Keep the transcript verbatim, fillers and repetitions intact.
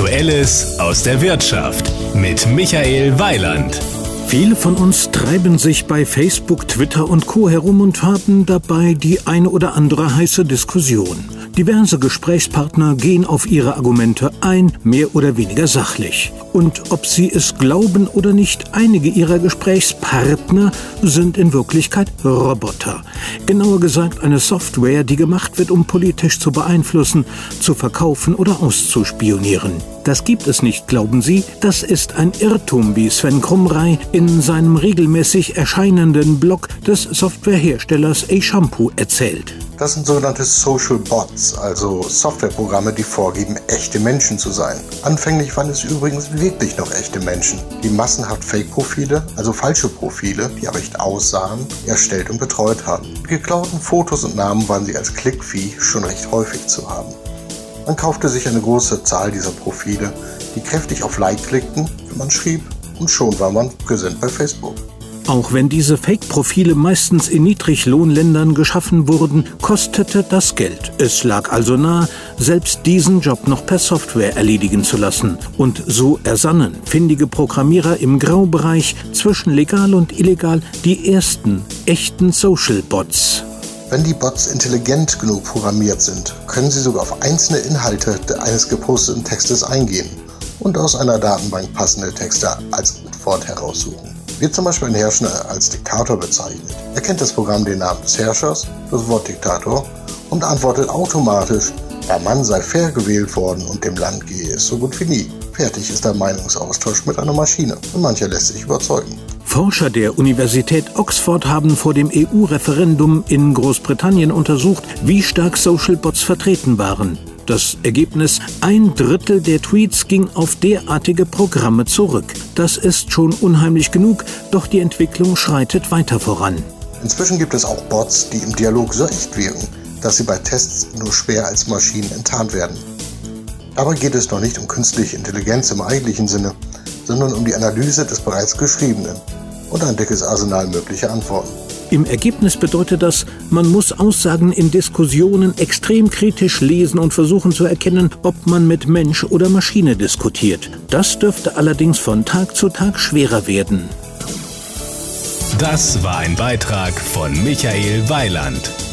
Aktuelles aus der Wirtschaft mit Michael Weiland. Viele von uns treiben sich bei Facebook, Twitter und Co. herum und haben dabei die eine oder andere heiße Diskussion. Diverse Gesprächspartner gehen auf ihre Argumente ein, mehr oder weniger sachlich. Und ob sie es glauben oder nicht, einige ihrer Gesprächspartner sind in Wirklichkeit Roboter. Genauer gesagt eine Software, die gemacht wird, um politisch zu beeinflussen, zu verkaufen oder auszuspionieren. Das gibt es nicht, glauben Sie? Das ist ein Irrtum, wie Sven Krumrei in seinem regelmäßig erscheinenden Blog des Softwareherstellers A-Shampoo erzählt. Das sind sogenannte Social Bots, also Softwareprogramme, die vorgeben, echte Menschen zu sein. Anfänglich waren es übrigens wirklich noch echte Menschen, die massenhaft Fake-Profile, also falsche Profile, die aber echt aussahen, erstellt und betreut haben. Mit geklauten Fotos und Namen waren sie als Klickvieh schon recht häufig zu haben. Man kaufte sich eine große Zahl dieser Profile, die kräftig auf Like klickten, wenn man schrieb, und schon war man präsent bei Facebook. Auch wenn diese Fake-Profile meistens in Niedriglohnländern geschaffen wurden, kostete das Geld. Es lag also nahe, selbst diesen Job noch per Software erledigen zu lassen. Und so ersannen findige Programmierer im Graubereich zwischen legal und illegal die ersten echten Social Bots. Wenn die Bots intelligent genug programmiert sind, können sie sogar auf einzelne Inhalte eines geposteten Textes eingehen und aus einer Datenbank passende Texte als Antwort heraussuchen. Wird zum Beispiel ein Herrscher als Diktator bezeichnet, erkennt das Programm den Namen des Herrschers, das Wort Diktator, und antwortet automatisch, der Mann sei fair gewählt worden und dem Land gehe es so gut wie nie. Fertig ist der Meinungsaustausch mit einer Maschine und mancher lässt sich überzeugen. Forscher der Universität Oxford haben vor dem E U-Referendum in Großbritannien untersucht, wie stark Social Bots vertreten waren. Das Ergebnis: ein Drittel der Tweets ging auf derartige Programme zurück. Das ist schon unheimlich genug, doch die Entwicklung schreitet weiter voran. Inzwischen gibt es auch Bots, die im Dialog so echt wirken, dass sie bei Tests nur schwer als Maschinen enttarnt werden. Dabei geht es noch nicht um künstliche Intelligenz im eigentlichen Sinne, sondern um die Analyse des bereits Geschriebenen und ein dickes Arsenal möglicher Antworten. Im Ergebnis bedeutet das, man muss Aussagen in Diskussionen extrem kritisch lesen und versuchen zu erkennen, ob man mit Mensch oder Maschine diskutiert. Das dürfte allerdings von Tag zu Tag schwerer werden. Das war ein Beitrag von Michael Weiland.